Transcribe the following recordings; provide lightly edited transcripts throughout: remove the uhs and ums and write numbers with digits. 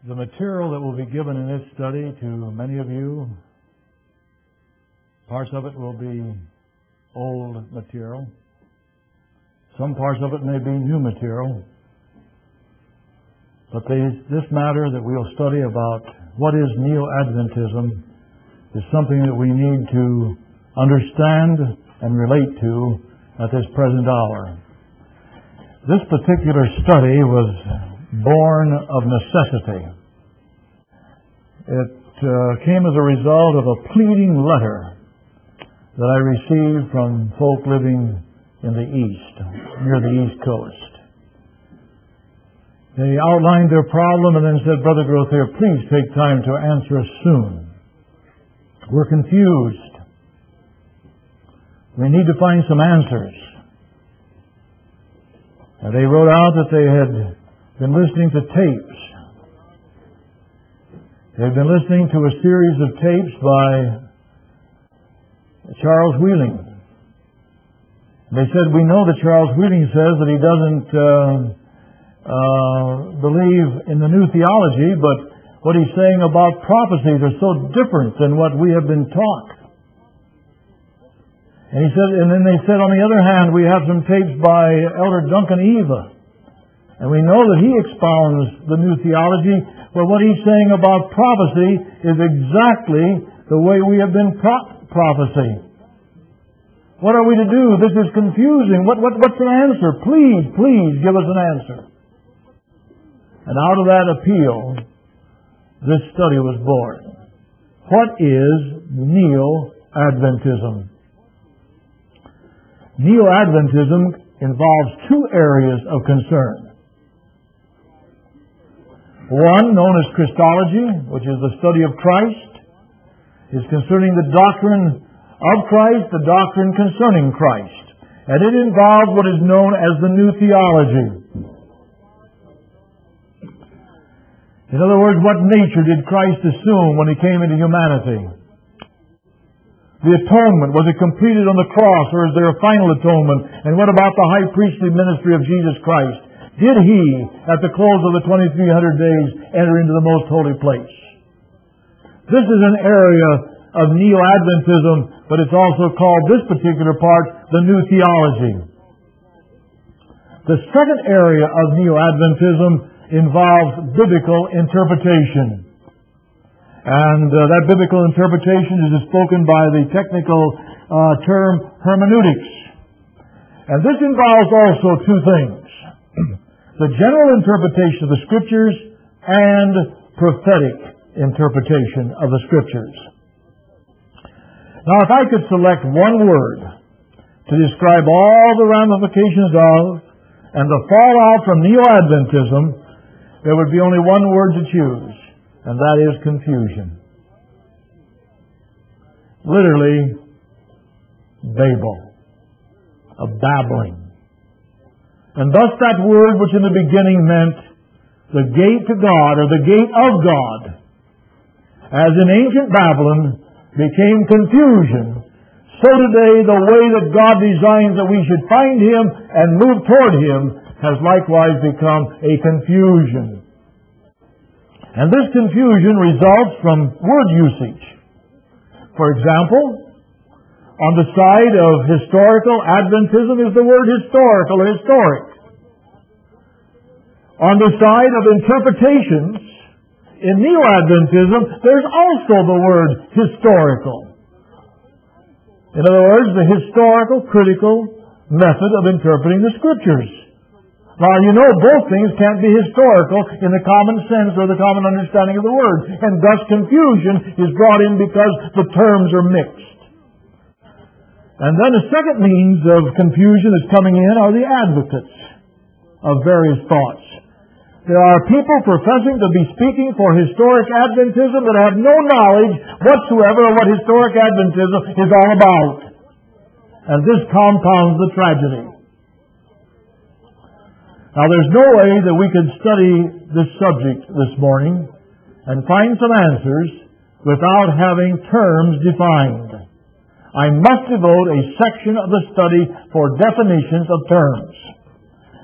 The material that will be given in this study to many of you, parts of it will be old material. Some parts of it may be new material. But this matter that we'll study about what is Neo-Adventism is something that we need to understand and relate to at this present hour. This particular study was born of necessity. It came as a result of a pleading letter that I received from folk living in the East, near the East Coast. They outlined their problem and then said, "Brother Grothier, please take time to answer us soon. We're confused. We need to find some answers." And they wrote out that they had been listening to tapes. They had been listening to a series of tapes by Charles Wheeling. They said, "We know that Charles Wheeling says that he doesn't believe in the new theology, but what he's saying about prophecies are so different than what we have been taught." And he said, and then they said, on the other hand, we have some tapes by Elder Duncan Eva, and we know that he expounds the new theology, but what he's saying about prophecy is exactly the way we have been taught prophecy. What are we to do? This is confusing. What's an answer? Please give us an answer. And out of that appeal, this study was born. What is Neo-Adventism? Neo-Adventism involves two areas of concern. One, known as Christology, which is the study of Christ, is concerning the doctrine of Christ, the doctrine concerning Christ. And it involves what is known as the new theology. In other words, what nature did Christ assume when He came into humanity? The atonement, was it completed on the cross, or is there a final atonement? And what about the high priestly ministry of Jesus Christ? Did He, at the close of the 2300 days, enter into the most holy place? This is an area of Neo-Adventism, but it's also called, this particular part, the new theology. The second area of Neo-Adventism involves biblical interpretation. And that biblical interpretation is spoken by the technical term hermeneutics. And this involves also two things: the general interpretation of the Scriptures and prophetic interpretation of the Scriptures. Now, if I could select one word to describe all the ramifications of and the fallout from Neo-Adventism, there would be only one word to choose, and that is confusion. Literally, Babel, a babbling. And thus that word which in the beginning meant the gate to God, or the gate of God, as in ancient Babylon became confusion, so today the way that God designs that we should find Him and move toward Him has likewise become a confusion. And this confusion results from word usage. For example, on the side of historical Adventism is the word historical or historic. On the side of interpretations, in Neo-Adventism, there's also the word historical. In other words, the historical, critical method of interpreting the Scriptures. Now, you know, both things can't be historical in the common sense or the common understanding of the Word. And thus confusion is brought in because the terms are mixed. And then a second means of confusion that's coming in are the advocates of various thoughts. There are people professing to be speaking for historic Adventism that have no knowledge whatsoever of what historic Adventism is all about. And this compounds the tragedy. Now, there's no way that we can study this subject this morning and find some answers without having terms defined. I must devote a section of the study for definitions of terms.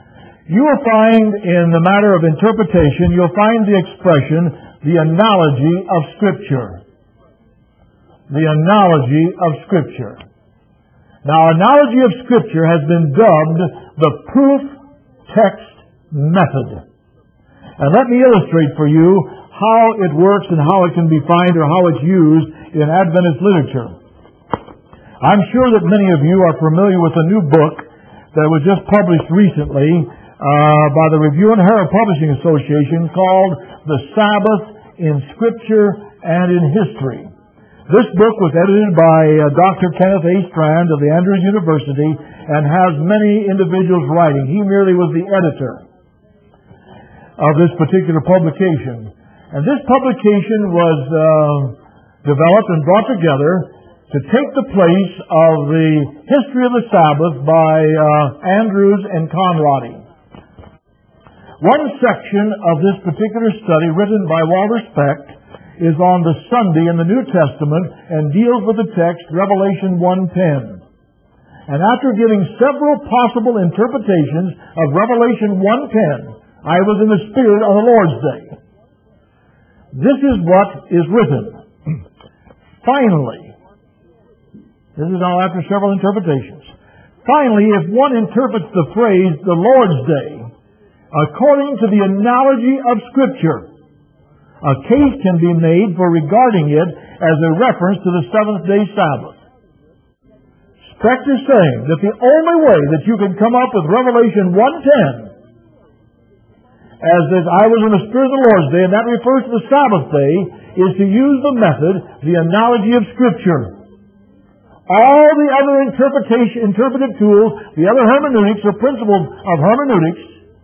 you will find in the matter of interpretation, you'll find the expression, the analogy of Scripture. The analogy of Scripture. Now, analogy of Scripture has been dubbed the proof text method. And let me illustrate for you how it works and how it can be defined or how it's used in Adventist literature. I'm sure that many of you are familiar with a new book that was just published recently by the Review and Herald Publishing Association called The Sabbath in Scripture and in History. This book was edited by Dr. Kenneth A. Strand of the Andrews University and has many individuals writing. He merely was the editor of this particular publication. And this publication was developed and brought together to take the place of the History of the Sabbath by Andrews and Conradi. One section of this particular study, written by Walter Specht, is on the Sunday in the New Testament and deals with the text Revelation 1:10. And after giving several possible interpretations of Revelation 1:10, I was in the Spirit on the Lord's Day. This is what is written. Finally, this is now after several interpretations. Finally, if one interprets the phrase, the Lord's Day, according to the analogy of Scripture, a case can be made for regarding it as a reference to the seventh-day Sabbath. Specht is saying that the only way that you can come up with Revelation 1:10 as that I was in the Spirit of the Lord's Day, and that refers to the Sabbath day, is to use the method, the analogy of Scripture. All the other interpretive tools, the other hermeneutics or principles of hermeneutics,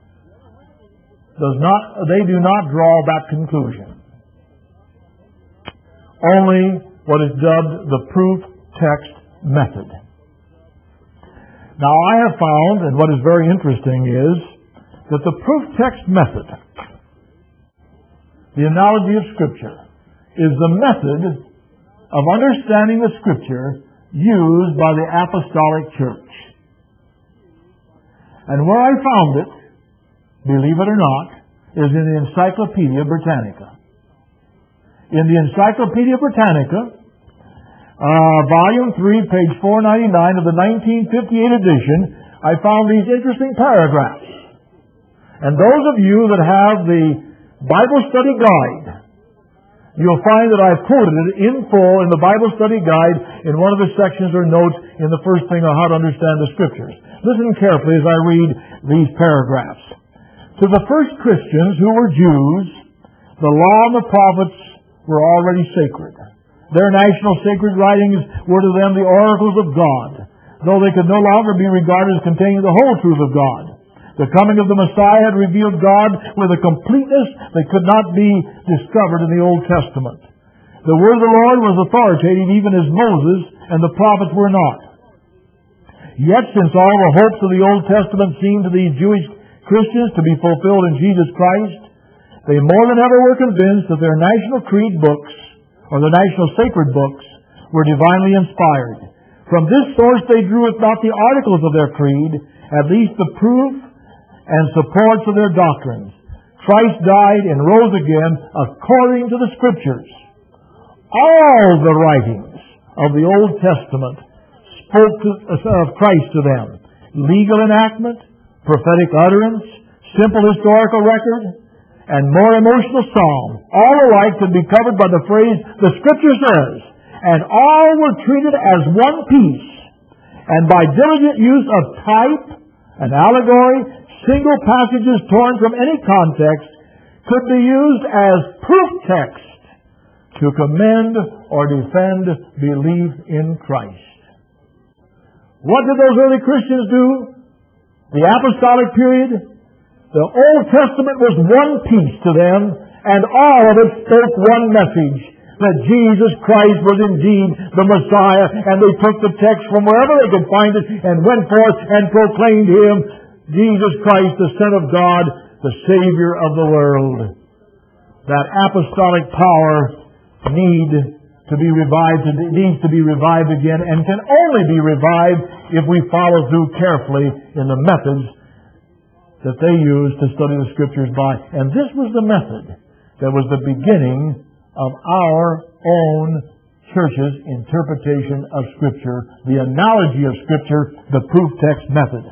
they do not draw that conclusion. Only what is dubbed the proof text method. Now I have found, and what is very interesting is, that the proof text method, the analogy of Scripture, is the method of understanding the Scripture used by the Apostolic Church. And where I found it, believe it or not, is in the Encyclopedia Britannica. In the Encyclopedia Britannica, Volume 3, page 499 of the 1958 edition, I found these interesting paragraphs. And those of you that have the Bible Study Guide, you'll find that I've quoted it in full in the Bible Study Guide in one of the sections or notes in the first thing on how to understand the Scriptures. Listen carefully as I read these paragraphs. To the first Christians who were Jews, the law and the prophets were already sacred. Their national sacred writings were to them the oracles of God, though they could no longer be regarded as containing the whole truth of God. The coming of the Messiah had revealed God with a completeness that could not be discovered in the Old Testament. The word of the Lord was authoritative even as Moses and the prophets were not. Yet, since all the hopes of the Old Testament seemed to these Jewish Christians to be fulfilled in Jesus Christ, they more than ever were convinced that their national creed books, or the national sacred books, were divinely inspired. From this source they drew, if not the articles of their creed, at least the proof and supports of their doctrines. Christ died and rose again according to the Scriptures. All the writings of the Old Testament spoke of Christ to them. Legal enactment, prophetic utterance, simple historical record, and more emotional psalm, all alike could be covered by the phrase, the Scripture says, and all were treated as one piece, and by diligent use of type and allegory, single passages torn from any context could be used as proof text to commend or defend belief in Christ. What did those early Christians do? The apostolic period, the Old Testament was one piece to them, and all of it spoke one message, that Jesus Christ was indeed the Messiah, and they took the text from wherever they could find it and went forth and proclaimed Him, Jesus Christ, the Son of God, the Savior of the world. That apostolic power needs to be revived again, and can only be revived if we follow through carefully in the methods that they used to study the Scriptures by. And this was the method that was the beginning of our own church's interpretation of Scripture, the analogy of Scripture, the proof text method.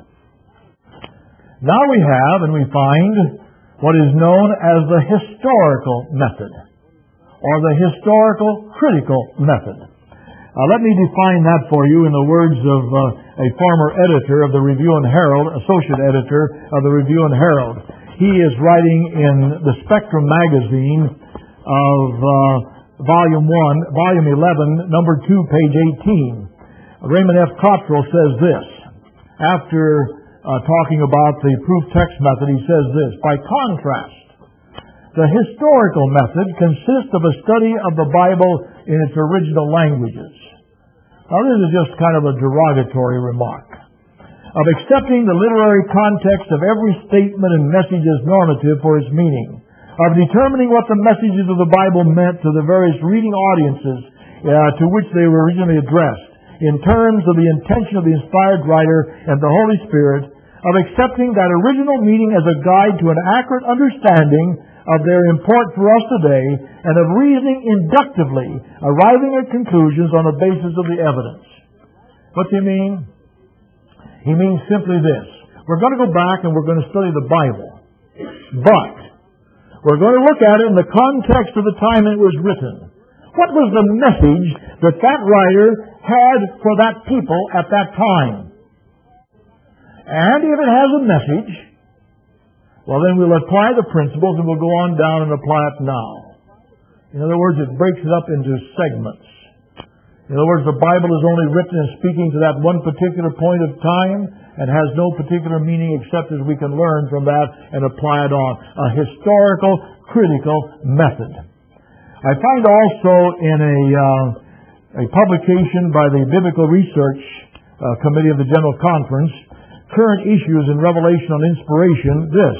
Now we have and we find what is known as the historical method, or the historical critical method. Let me define that for you in the words of a former editor of the Review and Herald, associate editor of the Review and Herald. He is writing in the Spectrum magazine of Volume 11, number 2, page 18. Raymond F. Cottrell says this. After talking about the proof text method, he says this: by contrast, the historical method consists of a study of the Bible in its original languages. Now, this is just kind of a derogatory remark. Of accepting the literary context of every statement and message as normative for its meaning. Of determining what the messages of the Bible meant to the various reading audiences to which they were originally addressed, in terms of the intention of the inspired writer and the Holy Spirit. Of accepting that original meaning as a guide to an accurate understanding of their import for us today, and of reasoning inductively, arriving at conclusions on the basis of the evidence. What's he mean? He means simply this. We're going to go back and we're going to study the Bible. But we're going to look at it in the context of the time it was written. What was the message that that writer had for that people at that time? And if it has a message, well, then we'll apply the principles and we'll go on down and apply it now. In other words, it breaks it up into segments. In other words, the Bible is only written and speaking to that one particular point of time and has no particular meaning except as we can learn from that and apply it on. A historical, critical method. I find also in a publication by the Biblical Research Committee of the General Conference, Current Issues in Revelation on Inspiration, this.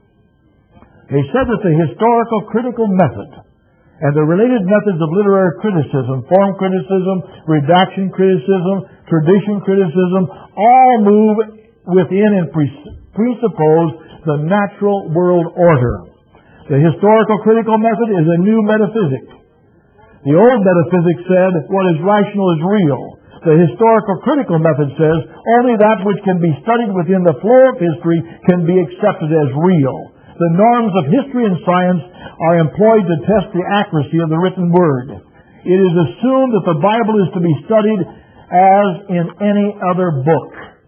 They said that the historical critical method and the related methods of literary criticism, form criticism, redaction criticism, tradition criticism, all move within and presuppose the natural world order. The historical critical method is a new metaphysic. The old metaphysic said what is rational is real. The historical critical method says only that which can be studied within the flow of history can be accepted as real. The norms of history and science are employed to test the accuracy of the written word. It is assumed that the Bible is to be studied as in any other book.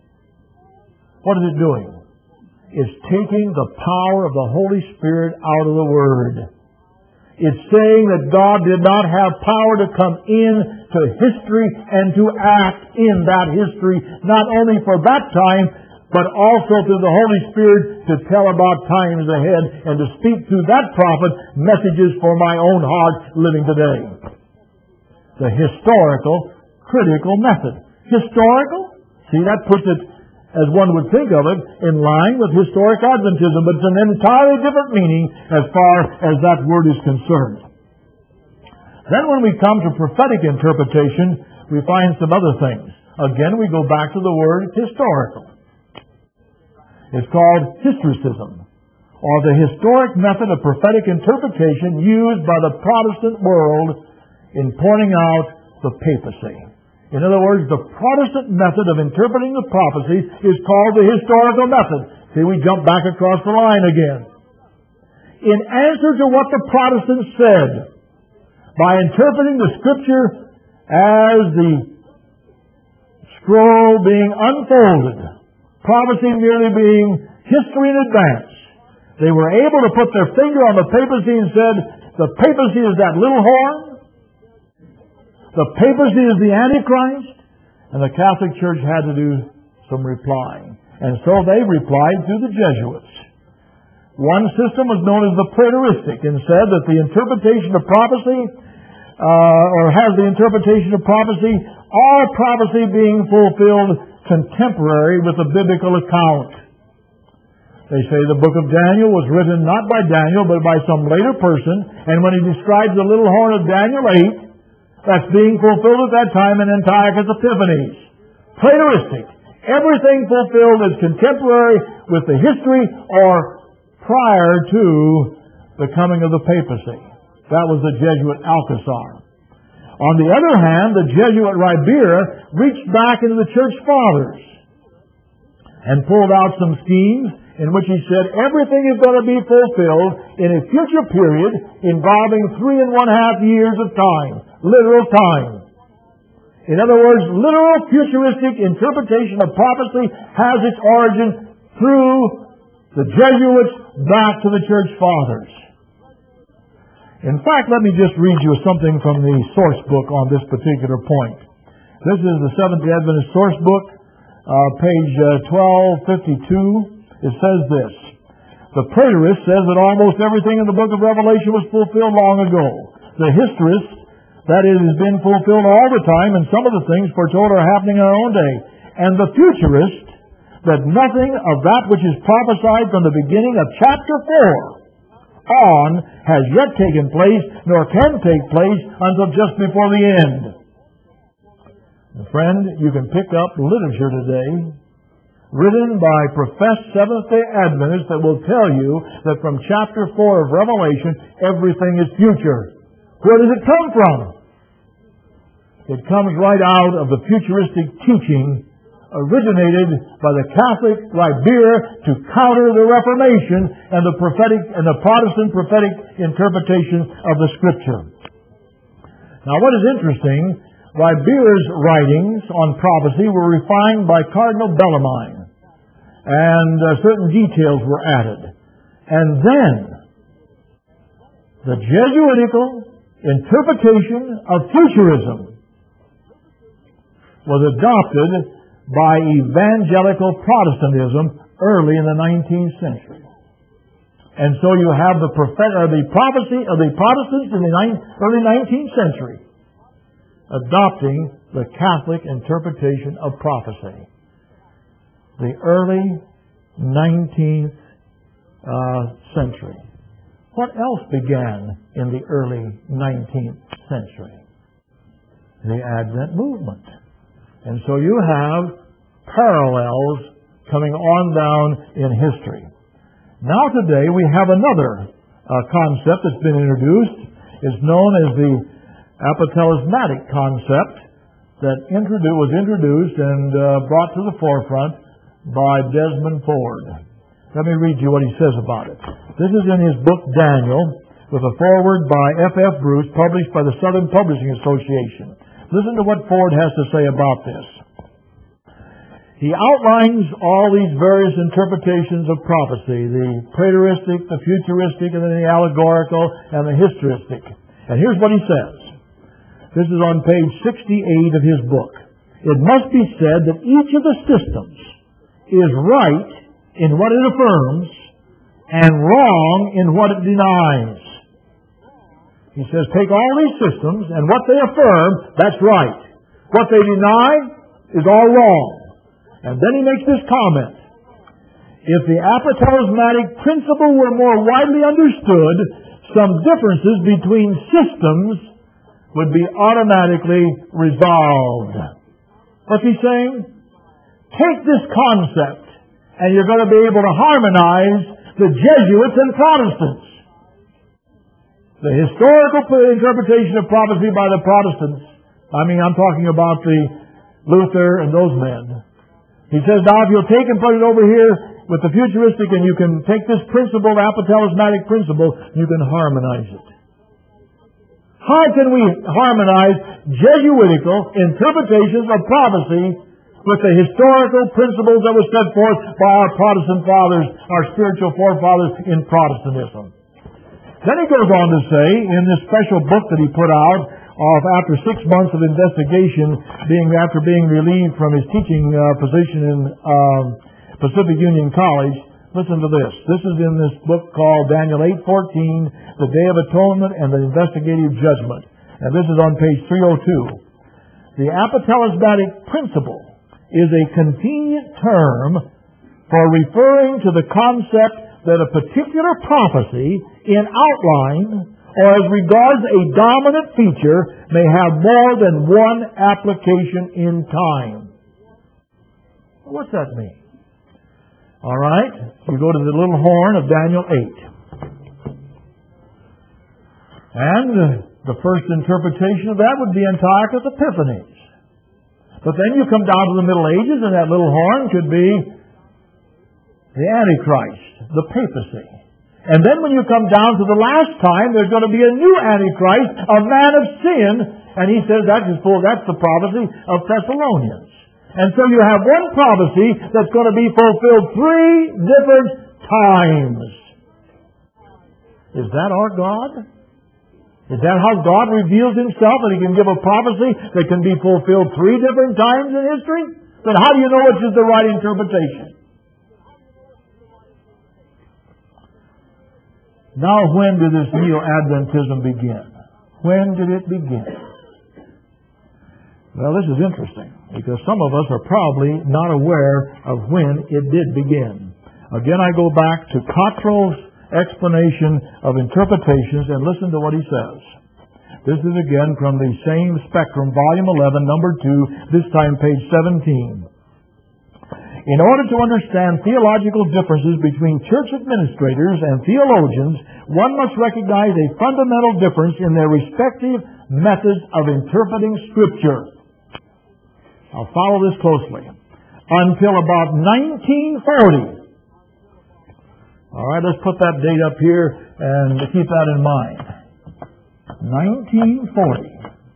What is it doing? It's taking the power of the Holy Spirit out of the Word. It's saying that God did not have power to come in to history and to act in that history, not only for that time, but also through the Holy Spirit to tell about times ahead and to speak through that prophet messages for my own heart living today. The historical, critical method. Historical? See, that puts it, as one would think of it, in line with historic Adventism, but it's an entirely different meaning as far as that word is concerned. Then when we come to prophetic interpretation, we find some other things. Again, we go back to the word historical. It's called historicism, or the historic method of prophetic interpretation used by the Protestant world in pointing out the papacy. In other words, the Protestant method of interpreting the prophecy is called the historical method. See, we jump back across the line again. In answer to what the Protestants said, by interpreting the Scripture as the scroll being unfolded, prophecy merely being history in advance, they were able to put their finger on the papacy and said, the papacy is that little horn, the papacy is the Antichrist, and the Catholic Church had to do some replying. And so they replied through the Jesuits. One system was known as the preteristic and said that the interpretation of prophecy, or has the interpretation of prophecy, all prophecy being fulfilled contemporary with the biblical account. They say the book of Daniel was written not by Daniel, but by some later person, and when he describes the little horn of Daniel 8, that's being fulfilled at that time in Antiochus Epiphanes. Preteristic. Everything fulfilled is contemporary with the history or prior to the coming of the papacy. That was the Jesuit Alcazar. On the other hand, the Jesuit Ribera reached back into the Church Fathers and pulled out some schemes in which he said everything is going to be fulfilled in a future period involving 3.5 years of time, literal time. In other words, literal futuristic interpretation of prophecy has its origin through the Jesuits back to the Church Fathers. In fact, let me just read you something from the source book on this particular point. This is the Seventh-day Adventist source book, page 1252. It says this: the preterist says that almost everything in the book of Revelation was fulfilled long ago. The historist, that it has been fulfilled all the time, and some of the things foretold are happening in our own day. And the futurist, that nothing of that which is prophesied from the beginning of chapter 4 on has yet taken place, nor can take place until just before the end. And friend, you can pick up literature today written by professed Seventh-day Adventists that will tell you that from chapter 4 of Revelation, everything is future. Where does it come from? It comes right out of the futuristic teaching originated by the Catholic Ribera to counter the Reformation and the prophetic and the Protestant prophetic interpretation of the Scripture. Now, what is interesting, Ribera's writings on prophecy were refined by Cardinal Bellarmine, and certain details were added. And then, the Jesuitical interpretation of futurism was adopted by evangelical Protestantism early in the 19th century. And so you have the prophecy of the Protestants in the early 19th century adopting the Catholic interpretation of prophecy. The early 19th century. What else began in the early 19th century? The Advent movement. And so you have parallels coming on down in history. Now today we have another concept that's been introduced. It's known as the apostolic concept that was introduced and brought to the forefront by Desmond Ford. Let me read you what he says about it. This is in his book Daniel, with a foreword by F.F. Bruce, published by the Southern Publishing Association. Listen to what Ford has to say about this. He outlines all these various interpretations of prophecy, the preteristic, the futuristic, and then the allegorical, and the historistic. And here's what he says. This is on page 68 of his book. It must be said that each of the systems is right in what it affirms and wrong in what it denies. He says, take all these systems, and what they affirm, that's right. What they deny is all wrong. And then he makes this comment. If the apostolic principle were more widely understood, some differences between systems would be automatically resolved. What's he saying? Take this concept, and you're going to be able to harmonize the Jesuits and Protestants. The historical interpretation of prophecy by the Protestants, I'm talking about the Luther and those men. He says, now if you'll take and put it over here with the futuristic, and you can take this principle, the apostolic principle, you can harmonize it. How can we harmonize Jesuitical interpretations of prophecy with the historical principles that were set forth by our Protestant fathers, our spiritual forefathers in Protestantism? Then he goes on to say, in this special book that he put out, after 6 months of investigation, after being relieved from his teaching position in Pacific Union College, listen to this. This is in this book called Daniel 8:14, The Day of Atonement and the Investigative Judgment. And this is on page 302. The apostolic principle is a convenient term for referring to the concept that a particular prophecy in outline or as regards a dominant feature may have more than one application in time. What's that mean? All right, you go to the little horn of Daniel 8. And the first interpretation of that would be Antiochus Epiphanes. But then you come down to the Middle Ages, and that little horn could be the Antichrist, the papacy. And then when you come down to the last time, there's going to be a new Antichrist, a man of sin, and he says that's the prophecy of Thessalonians. And so you have one prophecy that's going to be fulfilled 3 different times. Is that our God? Is that how God reveals Himself, that He can give a prophecy that can be fulfilled 3 different times in history? Then how do you know which is the right interpretation? Now, when did this Neo-Adventism begin? When did it begin? Well, this is interesting, because some of us are probably not aware of when it did begin. Again, I go back to Cottrell's explanation of interpretations and listen to what he says. This is again from the same Spectrum, Volume 11, number 2, this time page 17. In order to understand theological differences between church administrators and theologians, one must recognize a fundamental difference in their respective methods of interpreting Scripture. I'll follow this closely. Until about 1940. All right, let's put that date up here and keep that in mind. 1940.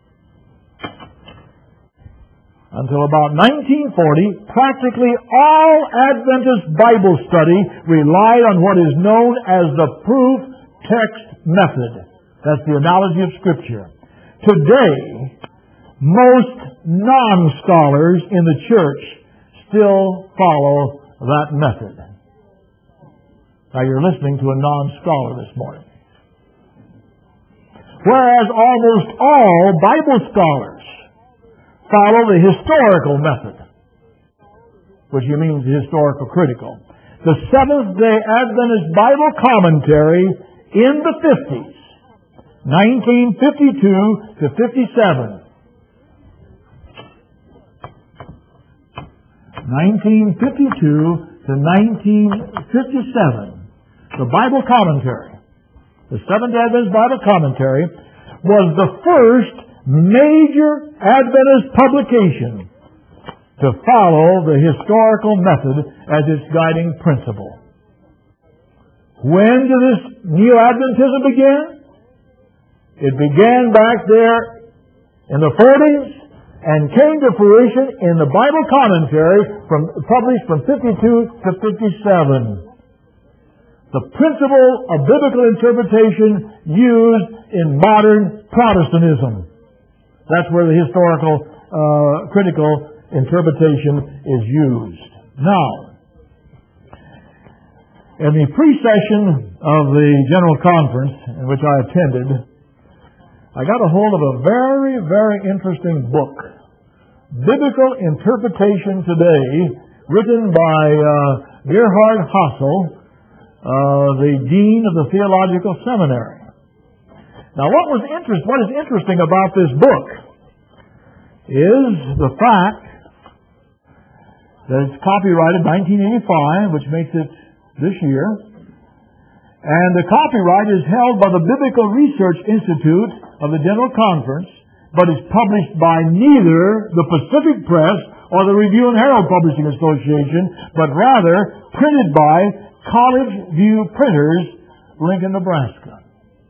Until about 1940, practically all Adventist Bible study relied on what is known as the proof text method. That's the analogy of Scripture. Today, most non-scholars in the church still follow that method. Now, you're listening to a non-scholar this morning. Whereas almost all Bible scholars follow the historical method, which means historical critical. The Seventh-day Adventist Bible Commentary in the 50s, 1952 to 57. 1952 to 1957. The Bible Commentary, the Seventh-day Adventist Bible Commentary, was the first major Adventist publication to follow the historical method as its guiding principle. When did this Neo-Adventism begin? It began back there in the 40s and came to fruition in the Bible Commentary published from 52 to 57. The principle of biblical interpretation used in modern Protestantism. That's where the historical, critical interpretation is used. Now, in the pre-session of the General Conference in which I attended, I got a hold of a very, very interesting book, Biblical Interpretation Today, written by Gerhard Hassel, the Dean of the Theological Seminary. Now, what is interesting about this book is the fact that it's copyrighted 1985, which makes it this year, and the copyright is held by the Biblical Research Institute of the General Conference, but is published by neither the Pacific Press or the Review and Herald Publishing Association, but rather printed by College View Printers, Lincoln, Nebraska.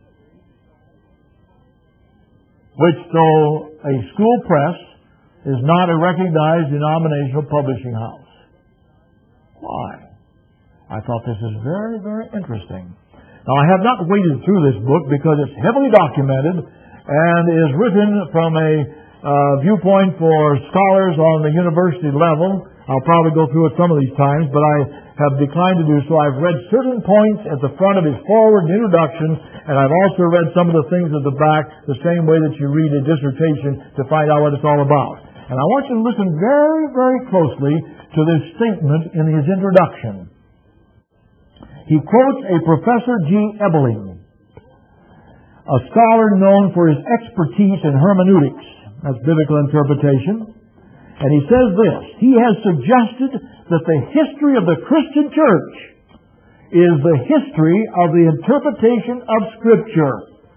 Which, though a school press, is not a recognized denominational publishing house. Why? I thought this is very, very interesting. Now, I have not waded through this book because it's heavily documented and is written from a viewpoint for scholars on the university level. I'll probably go through it some of these times, but I have declined to do so. I've read certain points at the front of his forward introduction, and I've also read some of the things at the back, the same way that you read a dissertation to find out what it's all about. And I want you to listen very, very closely to this statement in his introduction. He quotes a Professor G. Ebeling, a scholar known for his expertise in hermeneutics, that's biblical interpretation, And he says this: he has suggested that the history of the Christian church is the history of the interpretation of Scripture.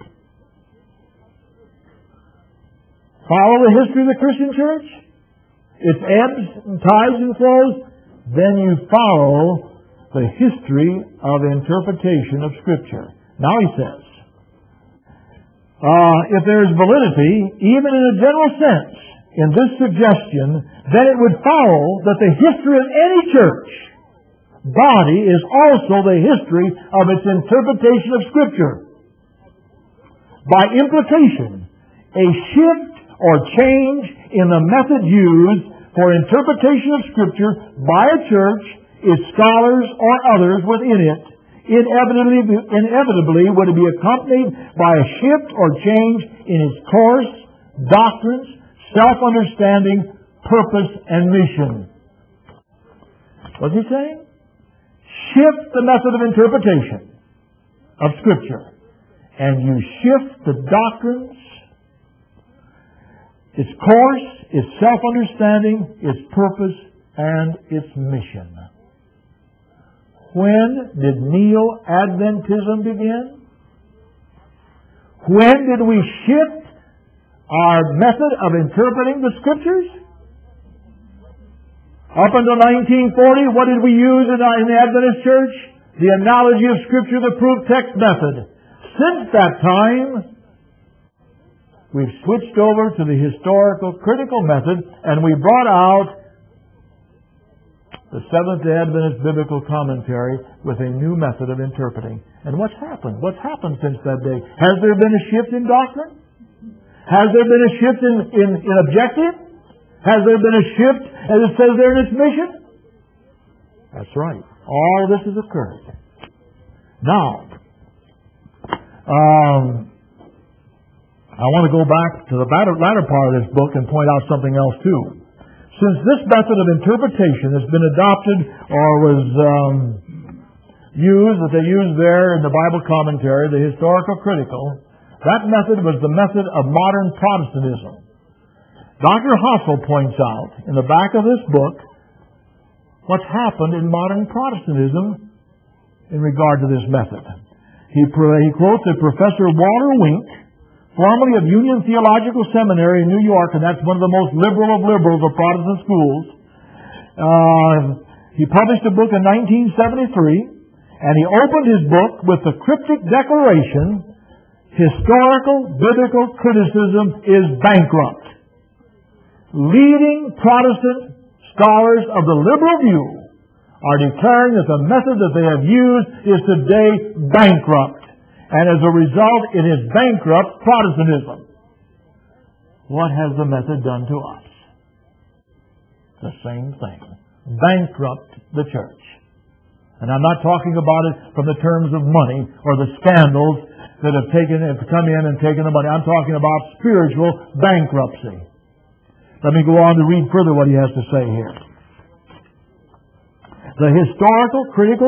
Follow the history of the Christian church? Its ebbs and tides and flows? Then you follow the history of interpretation of Scripture. Now he says, if there is validity, even in a general sense, in this suggestion, then it would follow that the history of any church body is also the history of its interpretation of Scripture. By implication, a shift or change in the method used for interpretation of Scripture by a church, its scholars, or others within it, inevitably would be accompanied by a shift or change in its course, doctrines, self-understanding, purpose, and mission. What's he saying? Shift the method of interpretation of Scripture, and you shift the doctrines, its course, its self-understanding, its purpose, and its mission. When did Neo-Adventism begin? When did we shift our method of interpreting the Scriptures? Up until 1940, what did we use in the Adventist Church? The analogy of Scripture, the proof text method. Since that time, we've switched over to the historical critical method, and we brought out the Seventh-day Adventist Biblical Commentary with a new method of interpreting. And what's happened? What's happened since that day? Has there been a shift in doctrine? Has there been a shift in objective? Has there been a shift, as it says there, in its mission? That's right. All this has occurred. Now, I want to go back to the latter part of this book and point out something else too. Since this method of interpretation has been adopted or was used, that they used there in the Bible commentary, the historical critical, that method was the method of modern Protestantism. Dr. Hossel points out in the back of this book what's happened in modern Protestantism in regard to this method. He quotes a Professor Walter Wink, formerly of Union Theological Seminary in New York, and that's one of the most liberal of liberals of Protestant schools. He published a book in 1973, and he opened his book with the cryptic declaration, "Historical biblical criticism is bankrupt." Leading Protestant scholars of the liberal view are declaring that the method that they have used is today bankrupt. And as a result, it is bankrupt Protestantism. What has the method done to us? The same thing. Bankrupt the church. And I'm not talking about it from the terms of money or the scandals that have come in and taken the money. I'm talking about spiritual bankruptcy. Let me go on to read further what he has to say here. The historical critical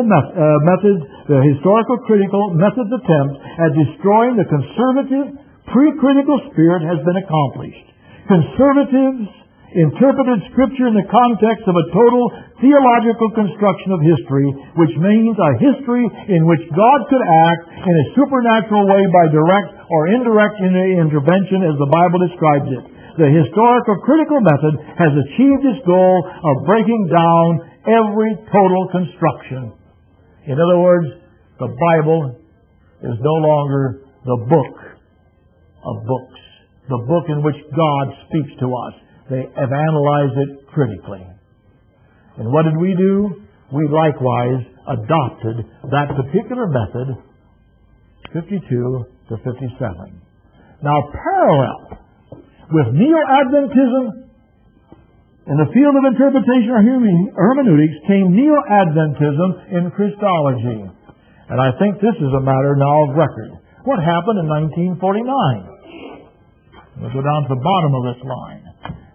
method's attempt at destroying the conservative, pre-critical spirit has been accomplished. Conservatives interpreted Scripture in the context of a total theological construction of history, which means a history in which God could act in a supernatural way by direct or indirect intervention as the Bible describes it. The historical critical method has achieved its goal of breaking down every total construction. In other words, the Bible is no longer the book of books, the book in which God speaks to us. They have analyzed it critically. And what did we do? We likewise adopted that particular method, 52 to 57. Now, parallel with Neo-Adventism in the field of interpretation or hermeneutics came Neo-Adventism in Christology. And I think this is a matter now of record. What happened in 1949? We'll go down to the bottom of this line.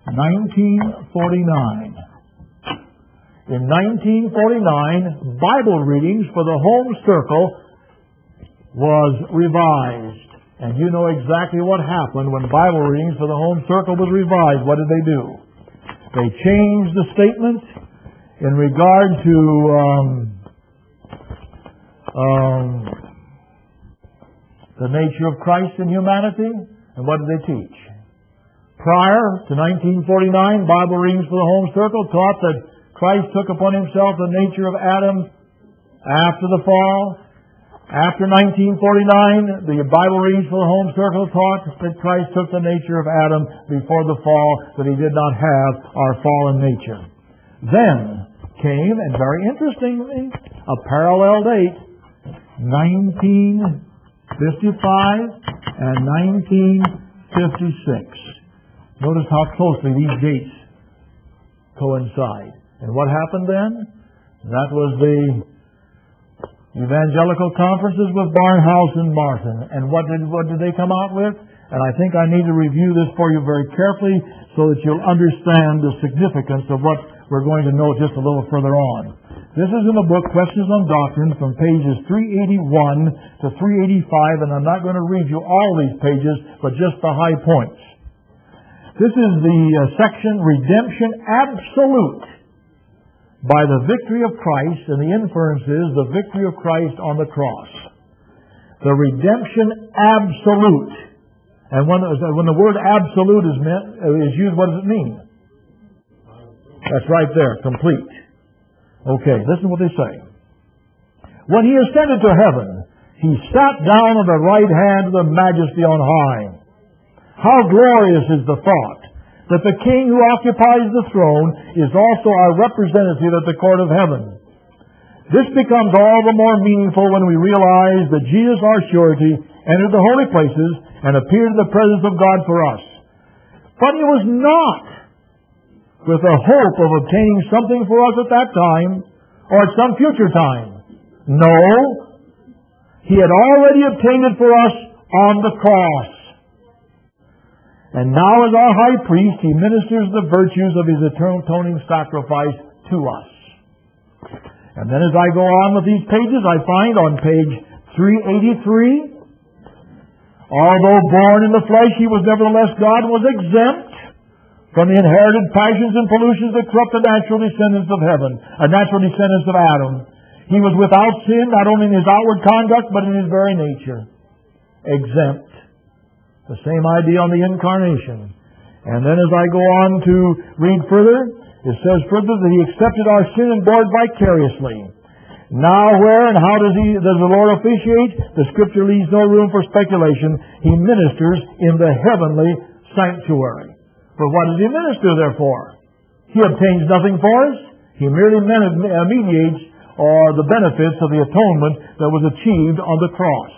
1949. In 1949, Bible readings for the home circle was revised. And you know exactly what happened when Bible readings for the home circle was revised. What did they do? They changed the statement in regard to the nature of Christ and humanity. And what did they teach? Prior to 1949, Bible readings for the Home Circle taught that Christ took upon Himself the nature of Adam after the fall. After 1949, the Bible readings for the Home Circle taught that Christ took the nature of Adam before the fall, that He did not have our fallen nature. Then came, and very interestingly, a parallel date, 1955 and 1956. Notice how closely these dates coincide. And what happened then? That was the evangelical conferences with Barnhouse and Martin. And what did they come out with? And I think I need to review this for you very carefully so that you'll understand the significance of what we're going to know just a little further on. This is in the book Questions on Doctrine from pages 381 to 385, and I'm not going to read you all these pages, but just the high points. This is the section Redemption Absolute by the victory of Christ, and the inference is the victory of Christ on the cross. The redemption absolute. And when the word absolute is used, what does it mean? That's right there, complete. Okay, listen to what they say. When He ascended to heaven, He sat down on the right hand of the Majesty on high. How glorious is the thought that the King who occupies the throne is also our representative at the court of heaven. This becomes all the more meaningful when we realize that Jesus, our surety, entered the holy places and appeared in the presence of God for us. But it was not with the hope of obtaining something for us at that time or at some future time. No, He had already obtained it for us on the cross. And now as our high priest, He ministers the virtues of His eternal atoning sacrifice to us. And then as I go on with these pages, I find on page 383, although born in the flesh, He was nevertheless God, was exempt from the inherited passions and pollutions that corrupt the natural descendants of natural descendants of Adam. He was without sin, not only in His outward conduct, but in His very nature. Exempt. The same idea on the incarnation. And then as I go on to read further, it says further that He accepted our sin and bore it vicariously. Now where and how does the Lord officiate? The Scripture leaves no room for speculation. He ministers in the heavenly sanctuary. But what does He minister there for? He obtains nothing for us. He merely mediates the benefits of the atonement that was achieved on the cross.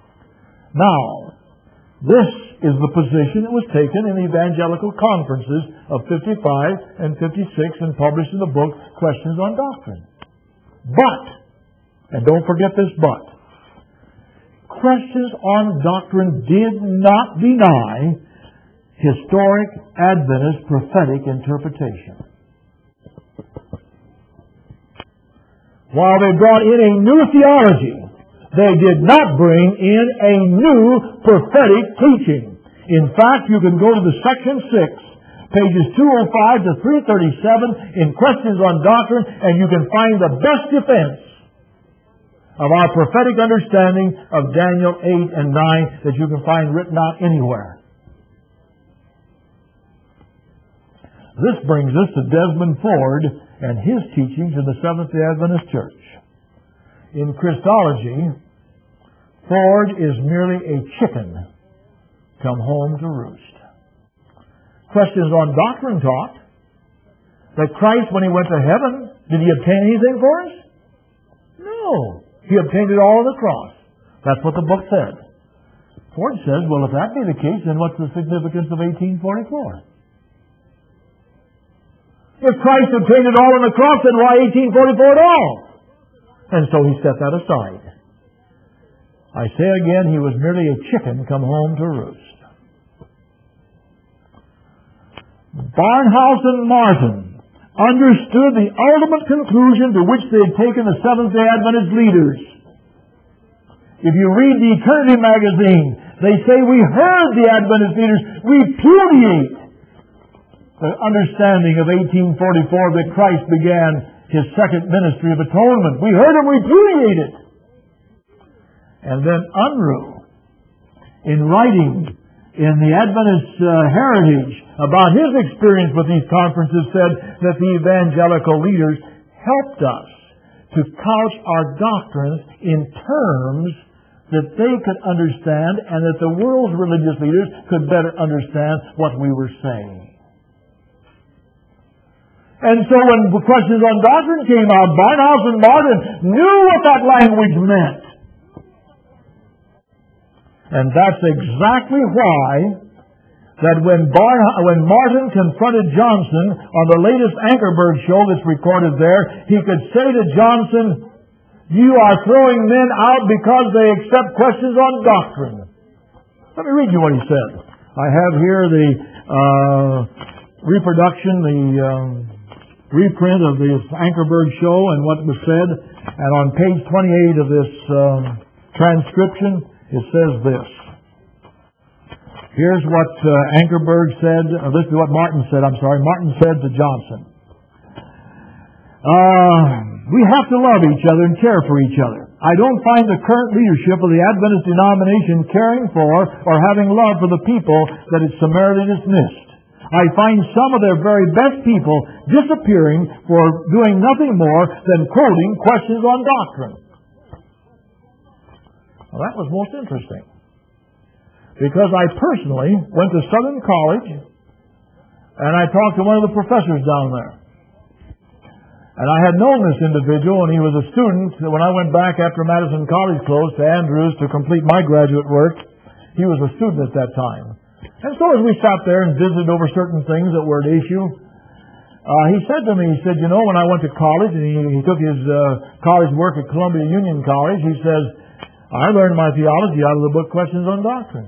Now, this is the position that was taken in the evangelical conferences of 55 and 56 and published in the book Questions on Doctrine. But, and don't forget this but, Questions on Doctrine did not deny historic Adventist prophetic interpretation. While they brought in a new theology, they did not bring in a new prophetic teaching. In fact, you can go to the section 6, pages 205 to 337 in Questions on Doctrine, and you can find the best defense of our prophetic understanding of Daniel 8 and 9 that you can find written out anywhere. This brings us to Desmond Ford and his teachings in the Seventh-day Adventist Church. In Christology, Ford is merely a chicken come home to roost. Questions on Doctrine taught that Christ, when He went to heaven, did He obtain anything for us? No. He obtained it all on the cross. That's what the book said. Ford says, well, if that be the case, then what's the significance of 1844? If Christ obtained it all on the cross, then why 1844 at all? And so he set that aside. I say again, he was merely a chicken come home to roost. Barnhouse and Martin understood the ultimate conclusion to which they had taken the Seventh-day Adventist leaders. If you read the Eternity magazine, they say we heard the Adventist leaders repudiate the understanding of 1844 that Christ began His second ministry of atonement. We heard Him repudiate it. And then Unruh, in writing in the Adventist Heritage about his experience with these conferences, said that the evangelical leaders helped us to couch our doctrines in terms that they could understand and that the world's religious leaders could better understand what we were saying. And so when the questions on doctrine came out, Barnhouse and Martin knew what that language meant. And that's exactly why that when Martin confronted Johnson on the latest Ankerberg show that's recorded there, he could say to Johnson, "You are throwing men out because they accept questions on doctrine." Let me read you what he said. I have here the reproduction, the reprint of this Ankerberg show and what was said. And on page 28 of this transcription, it says this. Here's what Ankerberg said. This is what Martin said. Martin said to Johnson, "We have to love each other and care for each other. I don't find the current leadership of the Adventist denomination caring for or having love for the people that it summarily dismissed. I find some of their very best people disappearing for doing nothing more than quoting questions on doctrine." Well, that was most interesting, because I personally went to Southern College and I talked to one of the professors down there. And I had known this individual, and he was a student when I went back after Madison College closed to Andrews to complete my graduate work. He was a student at that time. And so as we sat there and visited over certain things that were at issue, he said to me, he said, "You know, when I went to college," and he took his college work at Columbia Union College, he says, "I learned my theology out of the book Questions on Doctrine."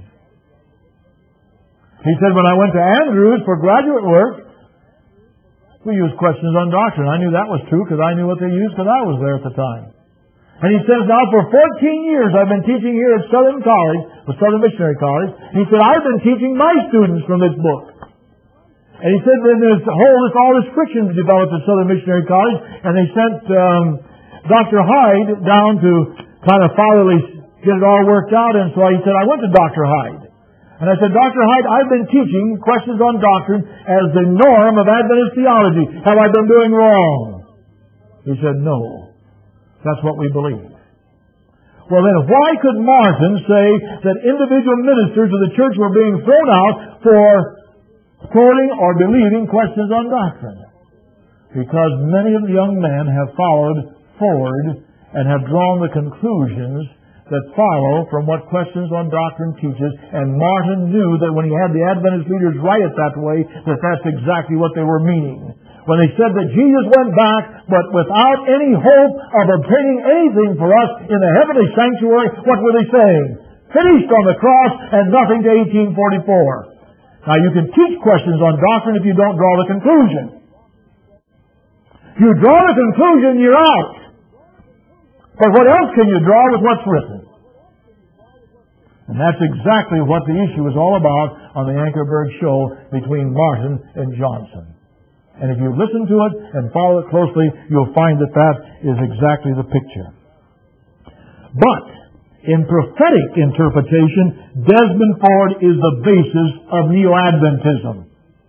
He said, "When I went to Andrews for graduate work, we used Questions on Doctrine. I knew that was true because I knew what they used because I was there at the time." And he says, "Now for 14 years I've been teaching here at Southern College, the Southern Missionary College." He said, "I've been teaching my students from this book." And he said, "Then there's all this friction developed at Southern Missionary College, and they sent Dr. Hyde down to kind of fatherly get it all worked out." And so he said, "I went to Dr. Hyde. And I said, 'Dr. Hyde, I've been teaching Questions on Doctrine as the norm of Adventist theology. Have I been doing wrong?' He said, 'No. That's what we believe.'" Well, then why could Martin say that individual ministers of the church were being thrown out for quoting or believing Questions on Doctrine? Because many of the young men have followed forward and have drawn the conclusions that follow from what Questions on Doctrine teaches. And Martin knew that when he had the Adventist leaders write it that way, that that's exactly what they were meaning. When they said that Jesus went back, but without any hope of obtaining anything for us in the heavenly sanctuary, what were they saying? Finished on the cross and nothing to 1844. Now you can teach Questions on Doctrine if you don't draw the conclusion. You draw the conclusion, you're out. But what else can you draw with what's written? And that's exactly what the issue was all about on the Ankerberg show between Martin and Johnson. And if you listen to it and follow it closely, you'll find that that is exactly the picture. But in prophetic interpretation, Desmond Ford is the basis of Neo-Adventism.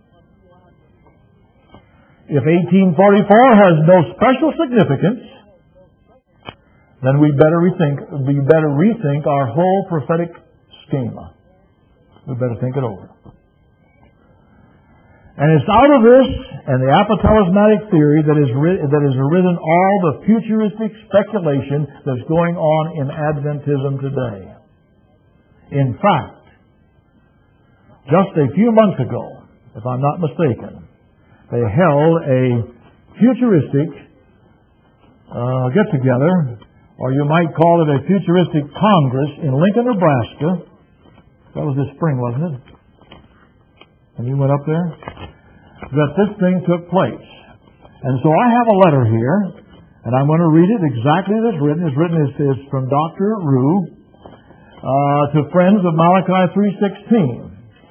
If 1844 has no special significance, then we better rethink our whole prophetic schema. We better think it over. And it's out of this and the apotalismatic theory that has arisen all the futuristic speculation that's going on in Adventism today. In fact, just a few months ago, if I'm not mistaken, they held a futuristic get-together, or you might call it a futuristic Congress in Lincoln, Nebraska. That was this spring, wasn't it? And you went up there? That this thing took place. And so I have a letter here, and I'm going to read it exactly as it's written. It's written as from Dr. Rue to Friends of Malachi 3:16.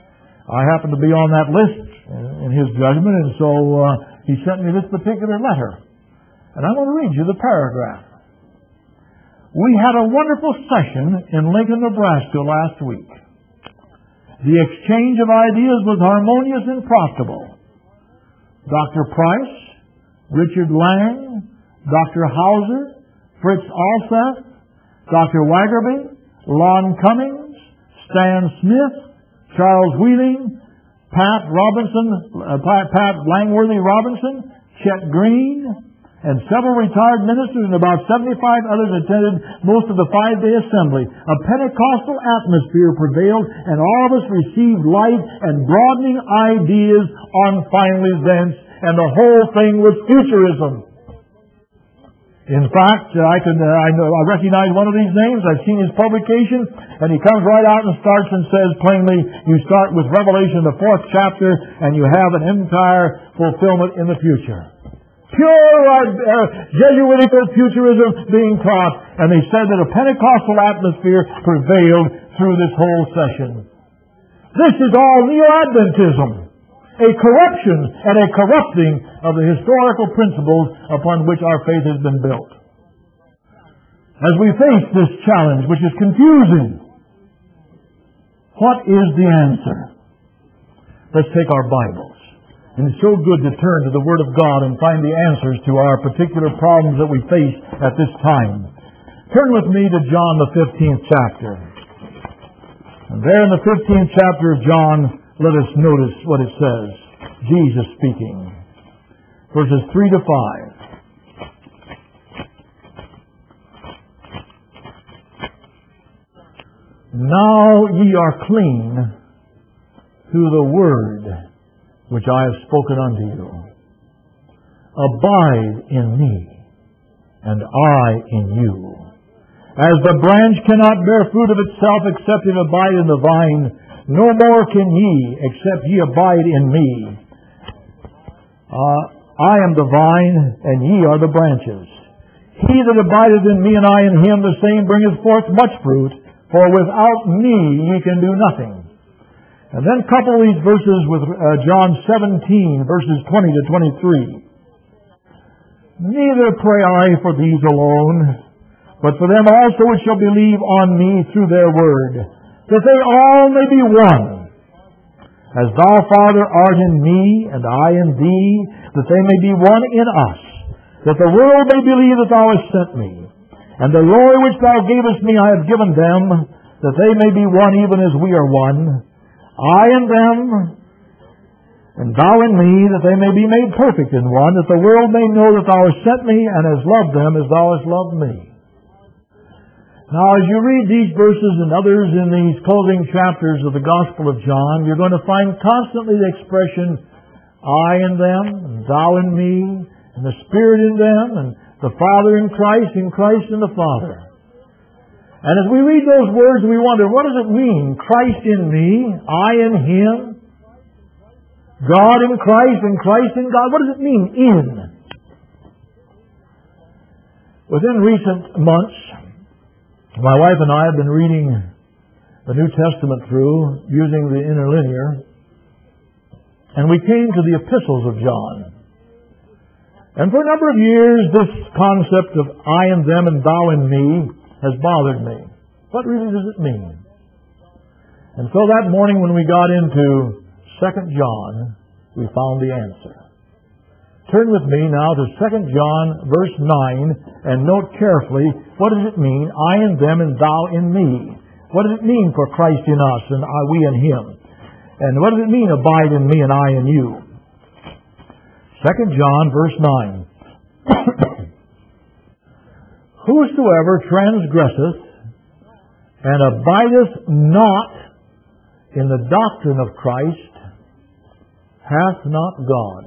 I happened to be on that list in his judgment, and so he sent me this particular letter. And I'm going to read you the paragraph. We had a wonderful session in Lincoln, Nebraska last week. The exchange of ideas was harmonious and profitable. Dr. Price, Richard Lang, Dr. Hauser, Fritz Alseth, Dr. Waggerby, Lon Cummings, Stan Smith, Charles Wheeling, Pat Langworthy Robinson, Chet Green, and several retired ministers and about 75 others attended most of the 5-day assembly. A Pentecostal atmosphere prevailed, and all of us received light and broadening ideas on final events, and the whole thing was futurism. In fact, I recognize one of these names. I've seen his publication, and he comes right out and starts and says plainly, you start with Revelation, the 4th chapter, and you have an entire fulfillment in the future. Pure Jesuitical futurism being taught, and they said that a Pentecostal atmosphere prevailed through this whole session. This is all Neo-Adventism, a corruption and a corrupting of the historical principles upon which our faith has been built. As we face this challenge, which is confusing, what is the answer? Let's take our Bibles. And it's so good to turn to the Word of God and find the answers to our particular problems that we face at this time. Turn with me to John, the 15th chapter. And there in the 15th chapter of John, let us notice what it says. Jesus speaking. Verses 3 to 5. Now ye are clean through the word which I have spoken unto you. Abide in me, and I in you. As the branch cannot bear fruit of itself except it abide in the vine, no more can ye, except ye abide in me. I am the vine, and ye are the branches. He that abideth in me, and I in him, the same bringeth forth much fruit, for without me ye can do nothing. And then couple these verses with John 17, verses 20 to 23. Neither pray I for these alone, but for them also which shall believe on me through their word, that they all may be one. As thou, Father, art in me, and I in thee, that they may be one in us, that the world may believe that thou hast sent me. And the glory which thou gavest me I have given them, that they may be one even as we are one. I in them, and thou in me, that they may be made perfect in one, that the world may know that thou hast sent me, and hast loved them as thou hast loved me. Now, as you read these verses and others in these closing chapters of the Gospel of John, you're going to find constantly the expression, I in them, and thou in me, and the Spirit in them, and the Father in Christ in the Father. And as we read those words, we wonder, what does it mean? Christ in me, I in Him, God in Christ, and Christ in God. What does it mean, in? Within recent months, my wife and I have been reading the New Testament through, using the interlinear, and we came to the epistles of John. And for a number of years, this concept of I in them and thou in me has bothered me. What really does it mean? And so that morning when we got into 2 John, we found the answer. Turn with me now to 2 John verse 9 and note carefully, what does it mean, I in them and thou in me? What does it mean for Christ in us and we in Him? And what does it mean, abide in me and I in you? 2 John verse 9. Whosoever transgresseth and abideth not in the doctrine of Christ hath not God.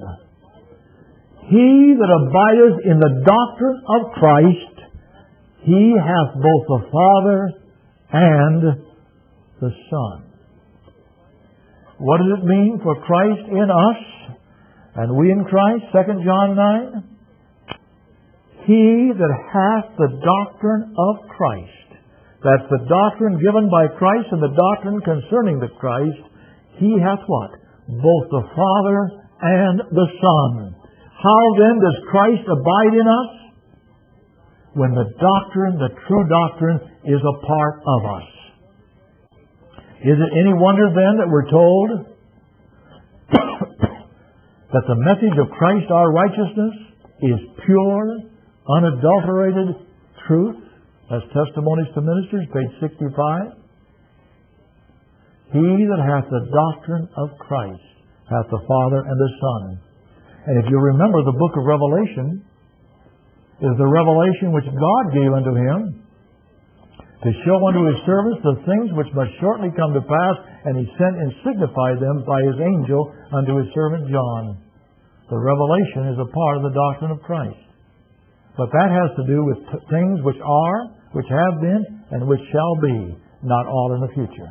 He that abideth in the doctrine of Christ, he hath both the Father and the Son. What does it mean for Christ in us and we in Christ? 2 John 9. He that hath the doctrine of Christ, that's the doctrine given by Christ and the doctrine concerning the Christ, He hath what? Both the Father and the Son. How then does Christ abide in us? When the doctrine, the true doctrine, is a part of us. Is it any wonder then that we're told that the message of Christ our righteousness is pure, unadulterated truth? That's Testimonies to Ministers, page 65. He that hath the doctrine of Christ hath the Father and the Son. And if you remember, the book of Revelation is the revelation which God gave unto him to show unto his servants the things which must shortly come to pass, and he sent and signified them by his angel unto his servant John. The revelation is a part of the doctrine of Christ. But that has to do with things which are, which have been, and which shall be, not all in the future.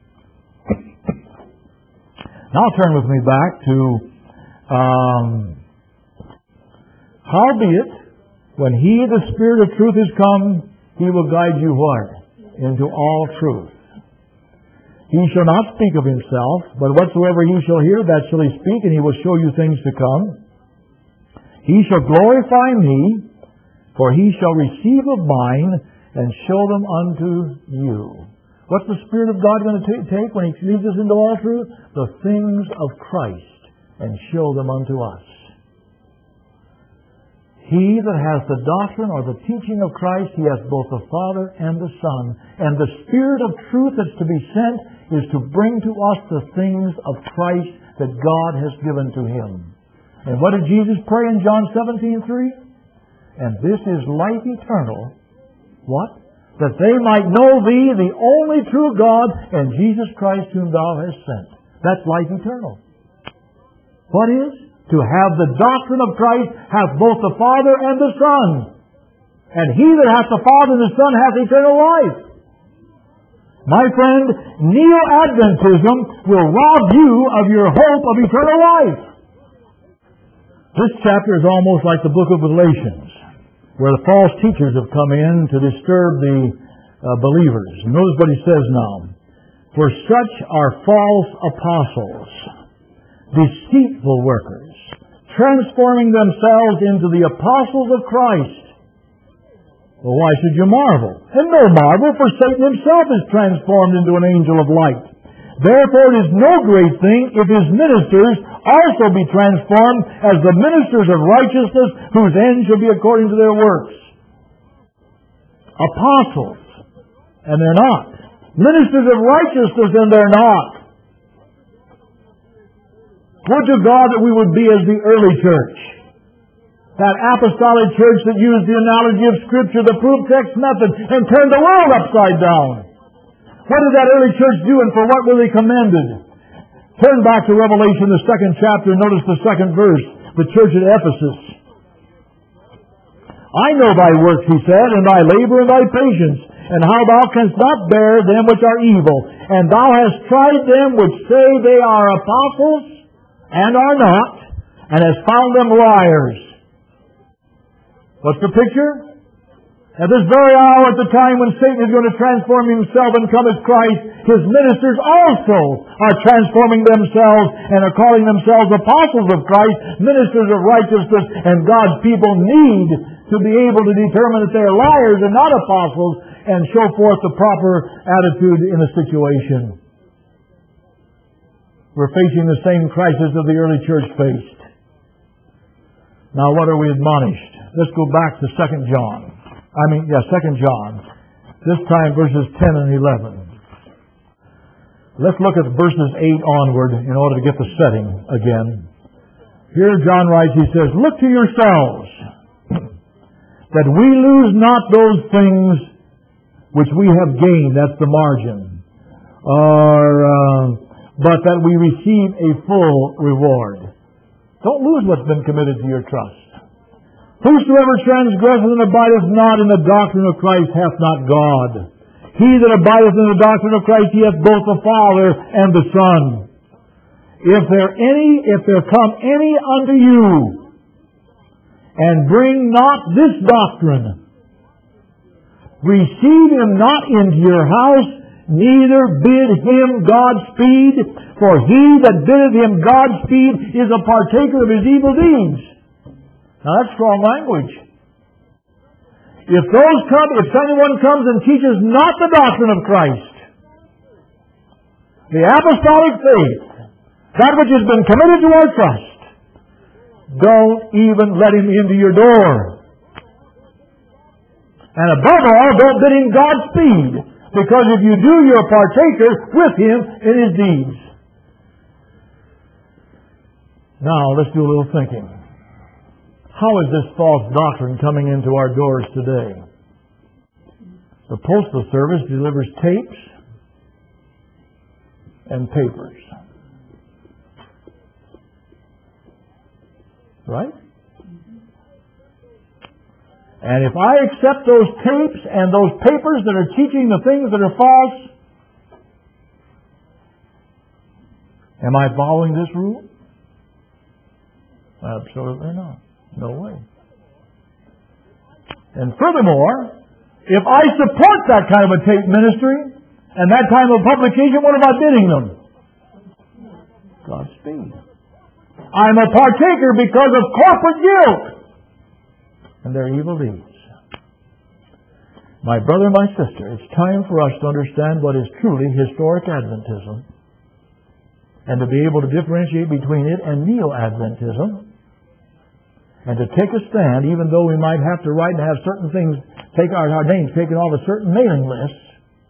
Now turn with me back to howbeit, when He, the Spirit of truth, is come, He will guide you what? Into all truth. He shall not speak of Himself, but whatsoever He shall hear, that shall He speak, and He will show you things to come. He shall glorify Me, for He shall receive of mine, and show them unto you. What's the Spirit of God going to take when He leads us into all truth? The things of Christ, and show them unto us. He that has the doctrine or the teaching of Christ, he has both the Father and the Son. And the Spirit of truth that's to be sent is to bring to us the things of Christ that God has given to Him. And what did Jesus pray in John 17:3? And this is life eternal. What? That they might know Thee, the only true God, and Jesus Christ whom Thou hast sent. That's life eternal. What is? To have the doctrine of Christ hath both the Father and the Son. And he that hath the Father and the Son hath eternal life. My friend, Neo-Adventism will rob you of your hope of eternal life. This chapter is almost like the book of Galatians, where the false teachers have come in to disturb the believers. Notice what he says now. For such are false apostles, deceitful workers, transforming themselves into the apostles of Christ. Well, why should you marvel? And no marvel, for Satan himself is transformed into an angel of light. Therefore it is no great thing if his ministers also be transformed as the ministers of righteousness, whose end shall be according to their works. Apostles, and they're not. Ministers of righteousness, and they're not. Would to God that we would be as the early church. That apostolic church that used the analogy of Scripture, the proof text method, and turned the world upside down. What did that early church do, and for what were they commended? Turn back to Revelation, the 2nd chapter, and notice the 2nd verse, the church at Ephesus. I know thy works, he said, and thy labor and thy patience, and how thou canst not bear them which are evil. And thou hast tried them which say they are apostles, and are not, and has found them liars. What's the picture? At this very hour, at the time when Satan is going to transform himself and come as Christ, his ministers also are transforming themselves and are calling themselves apostles of Christ, ministers of righteousness, and God's people need to be able to determine that they're liars and not apostles and show forth the proper attitude in a situation. We're facing the same crisis that the early church faced. Now, what are we admonished? Let's go back to 2 John. 2 John. This time, verses 10 and 11. Let's look at verses 8 onward in order to get the setting again. Here John writes, he says, look to yourselves, that we lose not those things which we have gained. That's the margin. But that we receive a full reward. Don't lose what's been committed to your trust. Whosoever transgresseth and abideth not in the doctrine of Christ hath not God. He that abideth in the doctrine of Christ, he hath both the Father and the Son. If there come any unto you, and bring not this doctrine, receive him not into your house, neither bid him Godspeed, for he that biddeth him Godspeed is a partaker of his evil deeds. Now that's strong language. If anyone comes and teaches not the doctrine of Christ, the apostolic faith, that which has been committed to our trust, don't even let him into your door. And above all, don't bid him Godspeed, because if you do, you're a partaker with him in his deeds. Now, let's do a little thinking. How is this false doctrine coming into our doors today? The Postal Service delivers tapes and papers. Right? And if I accept those tapes and those papers that are teaching the things that are false, am I following this rule? Absolutely not. No way. And furthermore, if I support that kind of a tape ministry and that kind of publication, what am I bidding them? Godspeed. I'm a partaker because of corporate guilt and their evil deeds. My brother and my sister, it's time for us to understand what is truly historic Adventism and to be able to differentiate between it and Neo-Adventism, and to take a stand, even though we might have to write and have certain things, take our names taken off of certain mailing lists.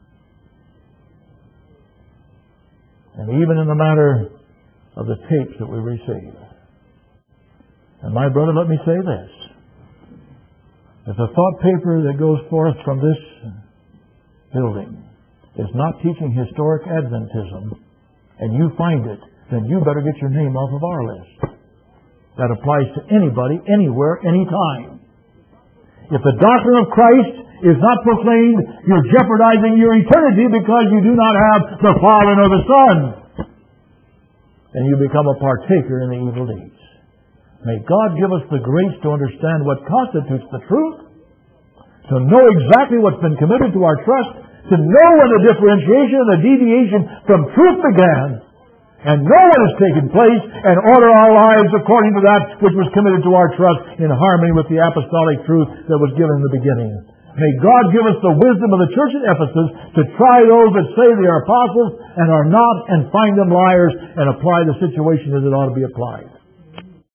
And even in the matter of the tapes that we receive. And my brother, let me say this. If the thought paper that goes forth from this building is not teaching historic Adventism, and you find it, then you better get your name off of our list. That applies to anybody, anywhere, anytime. If the doctrine of Christ is not proclaimed, you're jeopardizing your eternity because you do not have the Father nor the Son. And you become a partaker in the evil deeds. May God give us the grace to understand what constitutes the truth, to know exactly what's been committed to our trust, to know when the differentiation and the deviation from truth began, and know what has taken place, and order our lives according to that which was committed to our trust in harmony with the apostolic truth that was given in the beginning. May God give us the wisdom of the church at Ephesus to try those that say they are apostles and are not, and find them liars, and apply the situation as it ought to be applied.